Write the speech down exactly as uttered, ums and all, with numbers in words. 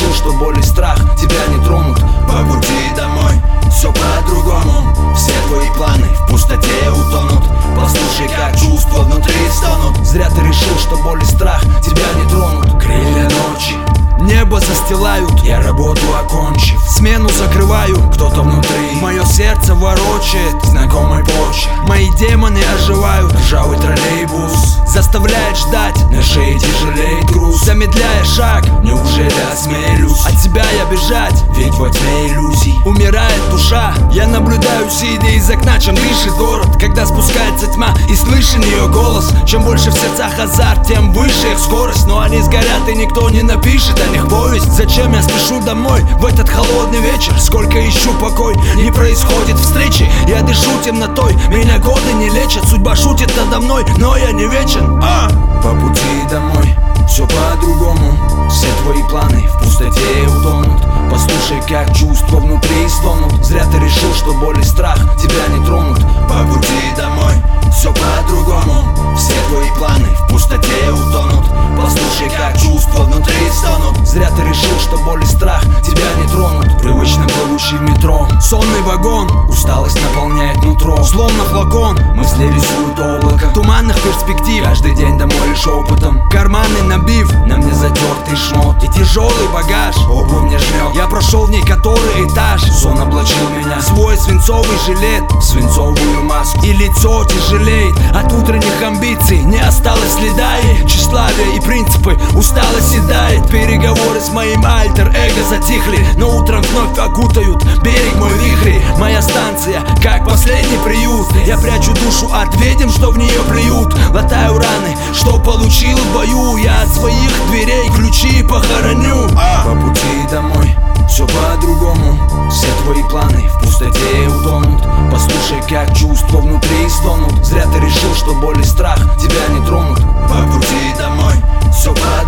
решил, что боль и страх тебя не тронут. По пути домой все по-другому. Все твои планы в пустоте утонут. Послушай, как чувства внутри стонут. Зря ты решил, что боль и страх тебя не тронут. Крылья ночи небо застилают, я работу окончив, смену закрываю. кто-то внутри мое сердце ворочает знакомой почве. Мои демоны оживают. Ржавый троллейбус заставляет ждать, на шее тяжелеет груз. замедляя шаг, неужели осмелюсь от тебя я бежать? Ведь во тьме иллюзий умирает душа. Я наблюдаю, сидя из окна, чем дышит город, когда спускается тьма и слышен ее голос. Чем больше в сердцах азарт, тем выше их скорость. Но они сгорят, и никто не напишет о них повесть. Зачем я спешу домой в этот холодный вечер? Сколько ищу покой, не происходит встречи. Я дышу темнотой, меня годы не лечат. Судьба шутит надо мной, но я не вечен. а! По пути домой все по-другому. Все твои планы в пустоте утонут. Послушай, как чувства внутри стонут. Зря ты решил, что боль и страх тебя не тронут. По пути домой все по-другому. Все твои планы в пустоте утонут. Послушай, как чувства внутри стонут. Зря ты решил, что боль и страх тебя не тронут. Привычно плывущий в метро сонный вагон, усталость наполняет нутро. словно флакон, мысли рисуют облако туманных перспектив. Каждый день домой лишь опытом, карманы набив, на мне затертый шмот и тяжелый багаж. Обувь не жмет, Я прошел в ней который этаж. сон облачил меня в свой свинцовый жилет, в свинцовую маску. и лицо тяжелеет. От утренних амбиций не осталось следа. И тщеславие и принципы устало седает. Переговоры с моим альтер-эго затихли, но утром вновь окутают берег мой вихри. Моя станция, как последний приют. Я прячу душу от ведьм, что в нее плюют. Латаю раны, что получил в бою. Я от своих дверей ключи похороню. а! По пути домой все по-другому. Все твои планы в пустоте утонут. Послушай, как чувства внутри стонут. Зря ты решил, что боль и страх тебя не тронут. По пути домой все по-другому.